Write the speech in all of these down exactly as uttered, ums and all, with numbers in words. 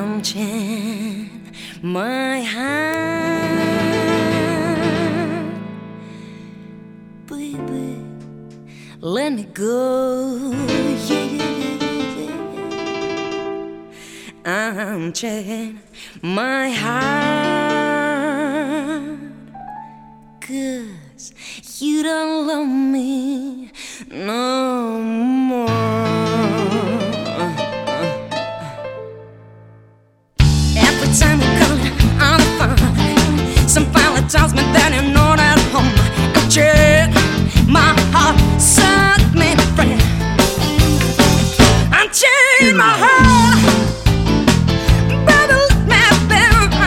unchain my heart, baby, let me go, yeah, yeah, yeah. Unchain my heart, 'cause you don't love me no more. Every time you call on the phone, some fella tells me that you're not at home. Unchain my heart, set me free. Unchain my heart, baby, let me be.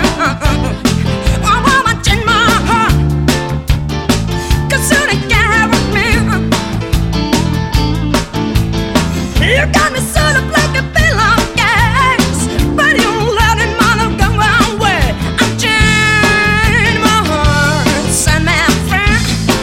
I wanna unchain my heart, 'cause you don't care with me. You got me set up like a pillowcase, but you let it mother go away. Unchain my heart, set me free.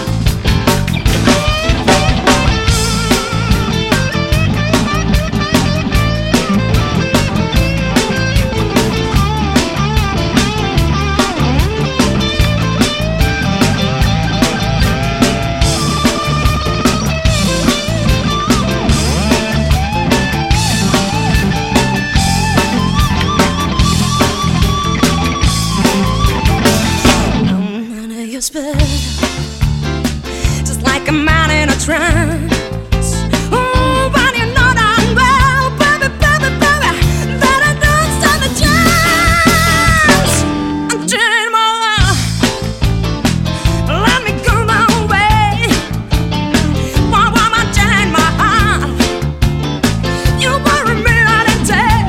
Just like a man in a trance. Oh, but you know that well, baby, baby, baby, that I don't stand a chance. Unchain my love, let me go my way. Why won't I unchain my heart? You worry me night and day,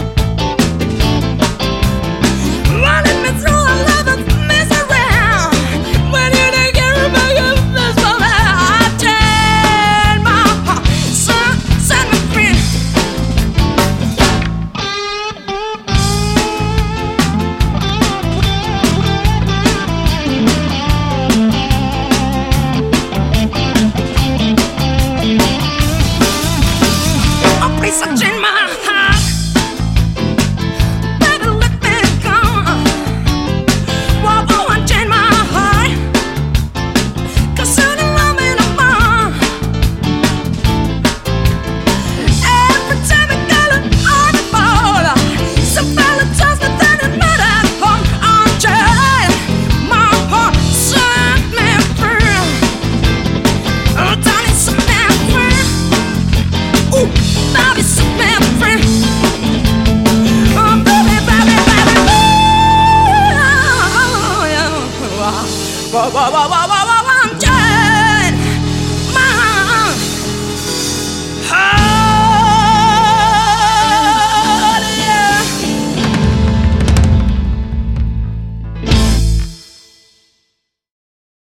running me through a love of misery. Unchain my heart, baby, let me go. Why won't unchain my heart? 'Cause you don't love me no more. Every time I get on the phone, some fella tells me that you're not at home. Unchain my heart, set me free. Oh, darling, set me free. Ooh, baby, set me free. Oh, baby, baby, baby. Ooh, yeah. Whoa, whoa, whoa, whoa, whoa, whoa.